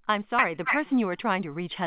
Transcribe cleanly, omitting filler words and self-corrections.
I'm sorry, the person you are trying to reach has